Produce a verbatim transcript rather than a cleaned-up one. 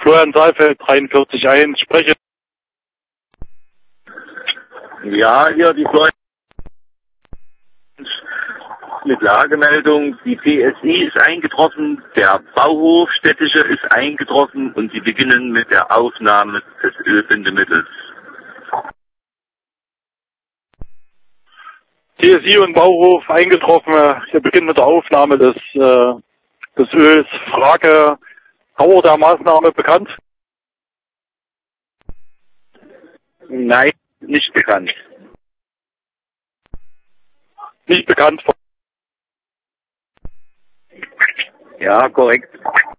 Florian Saalfeld, dreiundvierzig eins, spreche. Ja, hier die Florian mit Lagemeldung. Die P S I ist eingetroffen, der Bauhof städtische ist eingetroffen und sie beginnen mit der Aufnahme des Ölbindemittels. P S I und Bauhof eingetroffen. Wir beginnen mit der Aufnahme des, äh, des Öls. Frage, Dauer der Maßnahme bekannt? Nein, nicht bekannt. Nicht bekannt. Ja, korrekt.